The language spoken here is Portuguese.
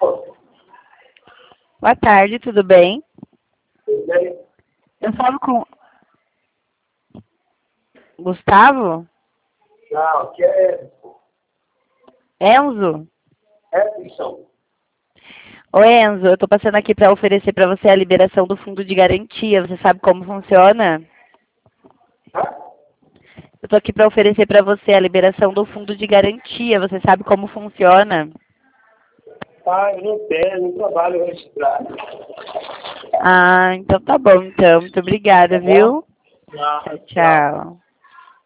Boa tarde, tudo bem? Tudo bem? Eu falo com Gustavo? Não, aqui é Enzo? Edson. Ô Enzo, eu tô passando aqui para oferecer para você a liberação do fundo de garantia. Você sabe como funciona? Hã? Eu tô aqui para oferecer para você a liberação do fundo de garantia. Você sabe como funciona? Ah, eu não tenho, não trabalho registrado. Ah, então tá bom, então. Muito obrigada, Tá bom? viu? Não, Tchau, tchau. tchau.